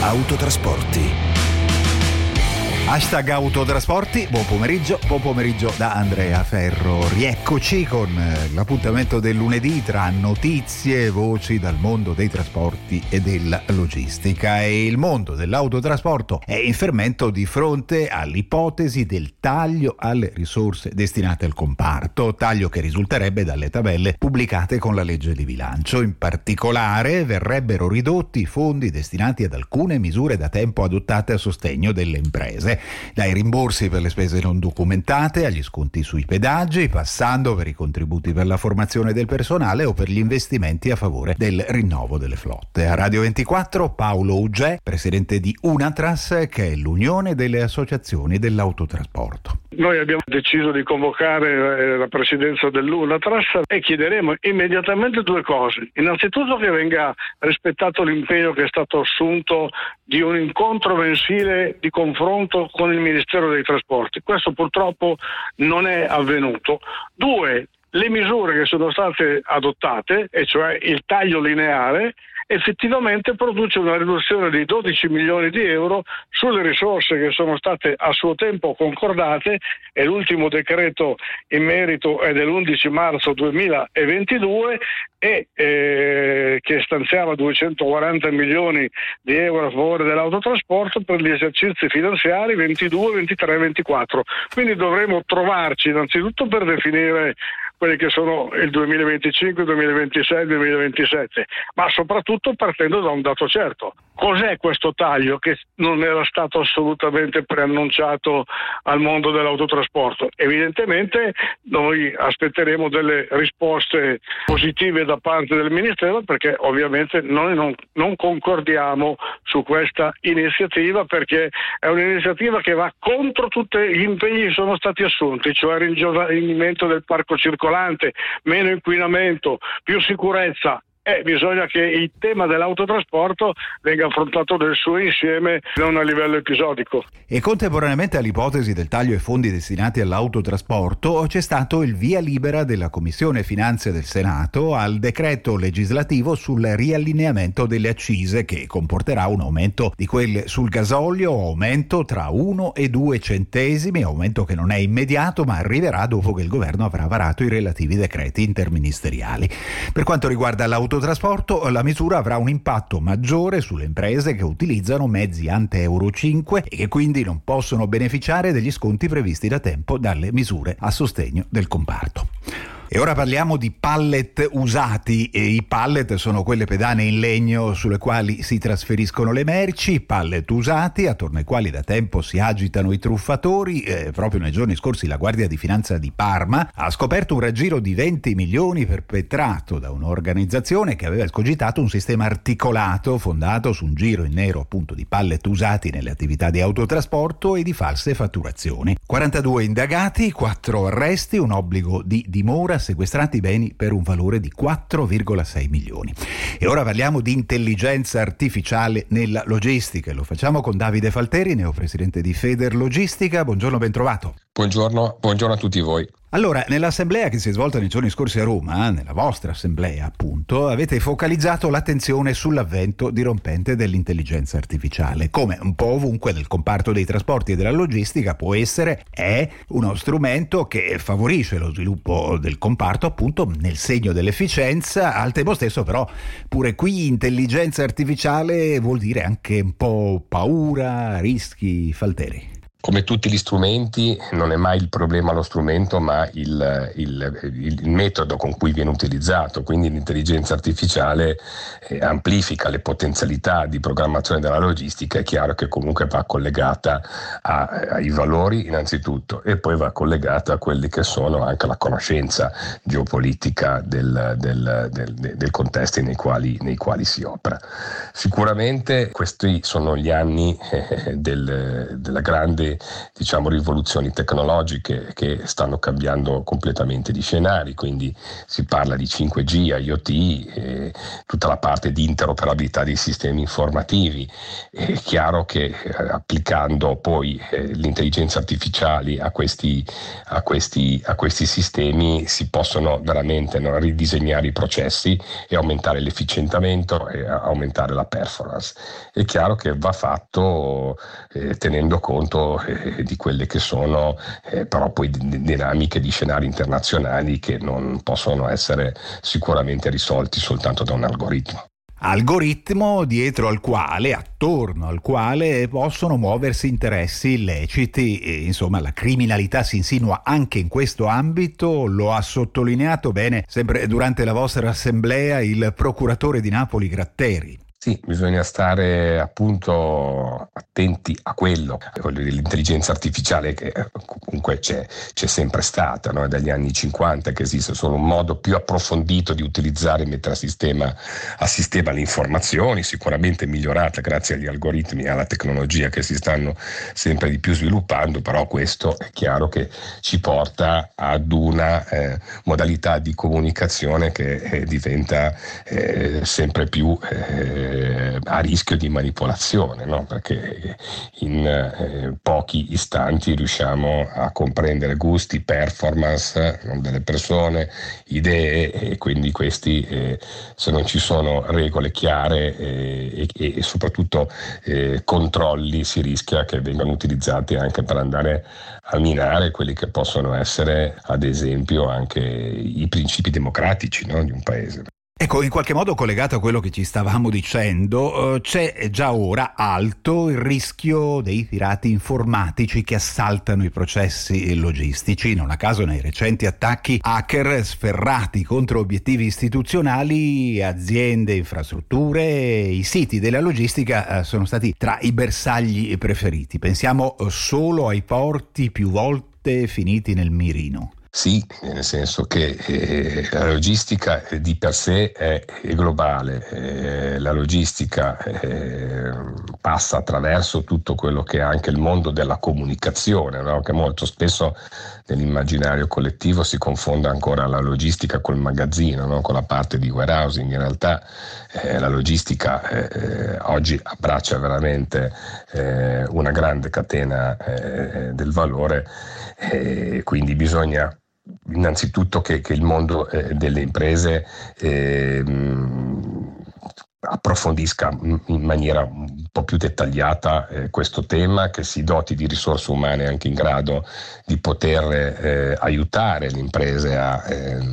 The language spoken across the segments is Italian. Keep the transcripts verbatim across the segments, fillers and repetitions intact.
Autotrasporti. Hashtag Autotrasporti, buon pomeriggio, buon pomeriggio da Andrea Ferro. Rieccoci con l'appuntamento del lunedì tra notizie e voci dal mondo dei trasporti e della logistica. E il mondo dell'autotrasporto è in fermento di fronte all'ipotesi del taglio alle risorse destinate al comparto, taglio che risulterebbe dalle tabelle pubblicate con la legge di bilancio. In particolare verrebbero ridotti i fondi destinati ad alcune misure da tempo adottate a sostegno delle imprese, dai rimborsi per le spese non documentate agli sconti sui pedaggi, passando per i contributi per la formazione del personale o per gli investimenti a favore del rinnovo delle flotte. A Radio ventiquattro Paolo Uggè, presidente di Unatras, che è l'Unione delle Associazioni dell'Autotrasporto. Noi abbiamo deciso di convocare la presidenza dell'Unatras e chiederemo immediatamente due cose. Innanzitutto che venga rispettato l'impegno che è stato assunto di un incontro mensile di confronto con il Ministero dei Trasporti. Questo purtroppo non è avvenuto. Due, le misure che sono state adottate, e cioè il taglio lineare, effettivamente produce una riduzione di dodici milioni di euro sulle risorse che sono state a suo tempo concordate, e l'ultimo decreto in merito è dell'undici marzo duemilaventidue e eh, che stanziava duecentoquaranta milioni di euro a favore dell'autotrasporto per gli esercizi finanziari ventidue, ventitré e ventiquattro. Quindi dovremo trovarci innanzitutto per definire quelli che sono il duemilaventicinque, duemilaventisei, duemilaventisette, ma soprattutto partendo da un dato certo. Cos'è questo taglio che non era stato assolutamente preannunciato al mondo dell'autotrasporto? Evidentemente noi aspetteremo delle risposte positive da parte del Ministero, perché ovviamente noi non, non concordiamo su questa iniziativa, perché è un'iniziativa che va contro tutti gli impegni che sono stati assunti, cioè il ringiovanimento del parco circolante, meno inquinamento, più sicurezza. Eh, bisogna che il tema dell'autotrasporto venga affrontato nel suo insieme, non a livello episodico. E contemporaneamente all'ipotesi del taglio ai fondi destinati all'autotrasporto c'è stato il via libera della Commissione Finanze del Senato al decreto legislativo sul riallineamento delle accise, che comporterà un aumento di quelle sul gasolio, aumento tra uno e due centesimi, aumento che non è immediato ma arriverà dopo che il governo avrà varato i relativi decreti interministeriali. Per quanto riguarda l'autotrasporto, Trasporto, la misura avrà un impatto maggiore sulle imprese che utilizzano mezzi ante Euro cinque e che quindi non possono beneficiare degli sconti previsti da tempo dalle misure a sostegno del comparto. E ora parliamo di pallet usati. E i pallet sono quelle pedane in legno sulle quali si trasferiscono le merci, pallet usati attorno ai quali da tempo si agitano i truffatori. Eh, proprio nei giorni scorsi la Guardia di Finanza di Parma ha scoperto un raggiro di venti milioni perpetrato da un'organizzazione che aveva escogitato un sistema articolato fondato su un giro in nero appunto di pallet usati nelle attività di autotrasporto e di false fatturazioni. quarantadue indagati, quattro arresti, un obbligo di dimora, sequestrati beni per un valore di quattro virgola sei milioni. E ora parliamo di intelligenza artificiale nella logistica e lo facciamo con Davide Falteri, neopresidente di Federlogistica. Buongiorno, ben trovato. Buongiorno, buongiorno a tutti voi. Allora, nell'assemblea che si è svolta nei giorni scorsi a Roma, nella vostra assemblea appunto, avete focalizzato l'attenzione sull'avvento dirompente dell'intelligenza artificiale. Come un po' ovunque nel comparto dei trasporti e della logistica può essere, è uno strumento che favorisce lo sviluppo del comparto appunto nel segno dell'efficienza. Al tempo stesso però pure qui intelligenza artificiale vuol dire anche un po' paura, rischi. Falteri. Come tutti gli strumenti, non è mai il problema lo strumento, ma il, il, il metodo con cui viene utilizzato. Quindi l'intelligenza artificiale eh, amplifica le potenzialità di programmazione della logistica. È chiaro che comunque va collegata a, ai valori innanzitutto, e poi va collegata a quelli che sono anche la conoscenza geopolitica del, del, del, del contesto nei quali, nei quali si opera. Sicuramente questi sono gli anni eh, del, della grande delle diciamo rivoluzioni tecnologiche che stanno cambiando completamente di scenari, quindi si parla di cinque G, IoT, eh, tutta la parte di interoperabilità dei sistemi informativi. È chiaro che eh, applicando poi eh, l'intelligenza artificiale a questi, a, questi, a questi sistemi si possono veramente no, ridisegnare i processi e aumentare l'efficientamento e aumentare la performance. È chiaro che va fatto eh, tenendo conto eh, di quelle che sono eh, però poi d- dinamiche di scenari internazionali che non possono essere sicuramente risolti soltanto da un algoritmo. Algoritmo dietro al quale, attorno al quale possono muoversi interessi illeciti e insomma la criminalità si insinua anche in questo ambito. Lo ha sottolineato bene sempre durante la vostra assemblea il procuratore di Napoli Gratteri. Sì, bisogna stare appunto attenti a quello, quello dell'intelligenza artificiale che comunque c'è, c'è sempre stata, no? È dagli anni cinquanta che esiste solo un modo più approfondito di utilizzare e mettere a sistema, a sistema le informazioni, sicuramente migliorata grazie agli algoritmi e alla tecnologia che si stanno sempre di più sviluppando, però questo è chiaro che ci porta ad una eh, modalità di comunicazione che eh, diventa eh, sempre più eh, a rischio di manipolazione, no? Perché in eh, pochi istanti riusciamo a comprendere gusti, performance no? delle persone, idee, e quindi questi eh, se non ci sono regole chiare eh, e, e soprattutto eh, controlli si rischia che vengano utilizzati anche per andare a minare quelli che possono essere ad esempio anche i principi democratici no? di un paese. Ecco, in qualche modo collegato a quello che ci stavamo dicendo, eh, c'è già ora alto il rischio dei pirati informatici che assaltano i processi logistici. Non a caso nei recenti attacchi hacker sferrati contro obiettivi istituzionali, aziende, infrastrutture, i siti della logistica eh, sono stati tra i bersagli preferiti. Pensiamo solo ai porti più volte finiti nel mirino. Sì, nel senso che eh, la logistica di per sé è, è globale, eh, la logistica eh, passa attraverso tutto quello che è anche il mondo della comunicazione, no? Che molto spesso nell'immaginario collettivo si confonde ancora la logistica col magazzino, no? Con la parte di warehousing. In realtà eh, la logistica eh, oggi abbraccia veramente eh, una grande catena eh, del valore, e quindi bisogna innanzitutto che, che il mondo eh, delle imprese eh, mh, approfondisca in maniera un po' più dettagliata eh, questo tema, che si doti di risorse umane anche in grado di poter eh, aiutare le imprese a eh,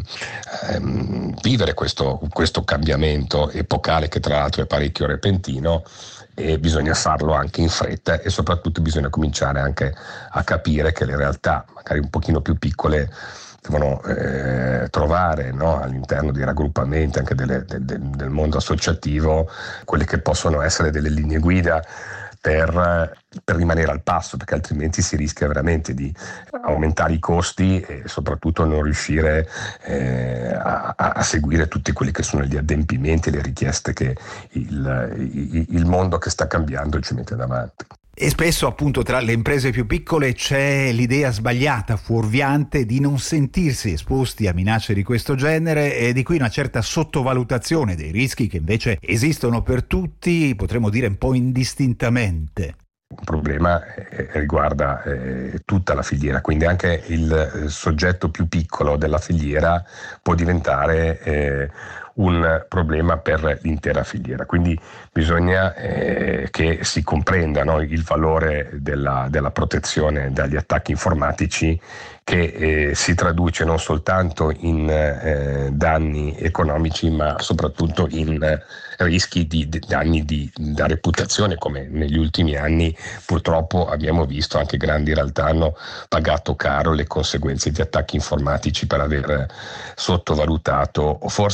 ehm, vivere questo, questo cambiamento epocale che tra l'altro è parecchio repentino. E bisogna farlo anche in fretta e soprattutto bisogna cominciare anche a capire che le realtà magari un pochino più piccole devono eh, trovare no, all'interno dei raggruppamenti anche delle, de, de, del mondo associativo quelle che possono essere delle linee guida per, per rimanere al passo, perché altrimenti si rischia veramente di aumentare i costi e soprattutto non riuscire eh, a, a seguire tutti quelli che sono gli adempimenti e le richieste che il, il, il mondo che sta cambiando ci mette davanti. E spesso appunto tra le imprese più piccole c'è l'idea sbagliata, fuorviante, di non sentirsi esposti a minacce di questo genere, e di qui una certa sottovalutazione dei rischi che invece esistono per tutti, potremmo dire un po' indistintamente. Un problema eh, riguarda eh, tutta la filiera, quindi anche il eh, soggetto più piccolo della filiera può diventare eh, un problema per l'intera filiera, quindi bisogna eh, che si comprenda no, il valore della, della protezione dagli attacchi informatici, che eh, si traduce non soltanto in eh, danni economici ma soprattutto in eh, rischi di, di danni di, da reputazione, come negli ultimi anni purtroppo abbiamo visto. Anche grandi realtà hanno pagato caro le conseguenze di attacchi informatici per aver sottovalutato, o forse perché non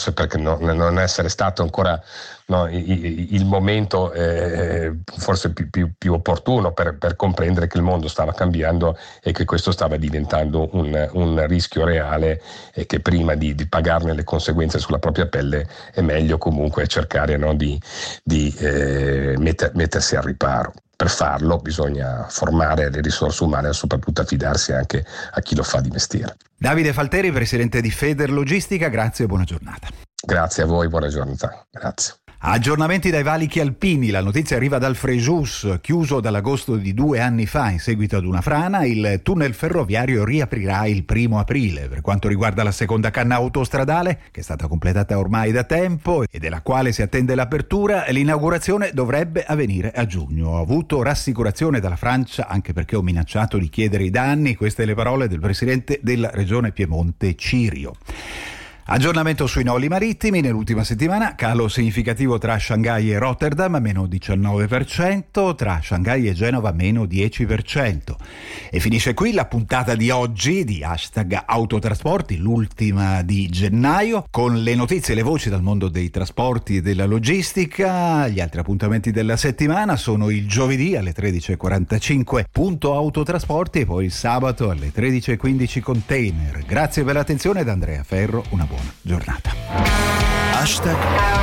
no, non essere stato ancora no, il, il momento eh, forse più, più, più opportuno per, per comprendere che il mondo stava cambiando e che questo stava diventando un, un rischio reale, e che prima di, di pagarne le conseguenze sulla propria pelle è meglio comunque cercare no, di, di eh, metter, mettersi al riparo. Per farlo bisogna formare le risorse umane e soprattutto affidarsi anche a chi lo fa di mestiere. Davide Falteri, presidente di Federlogistica, grazie e buona giornata. Grazie a voi, buona giornata. Grazie. Aggiornamenti dai valichi alpini. La notizia arriva dal Frejus, chiuso dall'agosto di due anni fa in seguito ad una frana. Il tunnel ferroviario riaprirà il primo aprile. Per quanto riguarda la seconda canna autostradale, che è stata completata ormai da tempo e della quale si attende l'apertura, l'inaugurazione dovrebbe avvenire a giugno. Ho avuto rassicurazione dalla Francia, anche perché ho minacciato di chiedere i danni. Queste le parole del presidente della regione Piemonte Cirio. Aggiornamento sui noli marittimi. Nell'ultima settimana calo significativo tra Shanghai e Rotterdam, meno diciannove per cento, tra Shanghai e Genova meno dieci per cento. E finisce qui la puntata di oggi di Hashtag Autotrasporti, l'ultima di gennaio, con le notizie e le voci dal mondo dei trasporti e della logistica. Gli altri appuntamenti della settimana sono il giovedì alle tredici e quarantacinque Punto Autotrasporti e poi il sabato alle tredici e quindici Container. Grazie per l'attenzione da Andrea Ferro, una buona giornata. Hashtag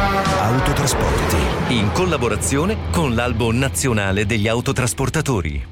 Autotrasporti, in collaborazione con l'Albo Nazionale degli Autotrasportatori.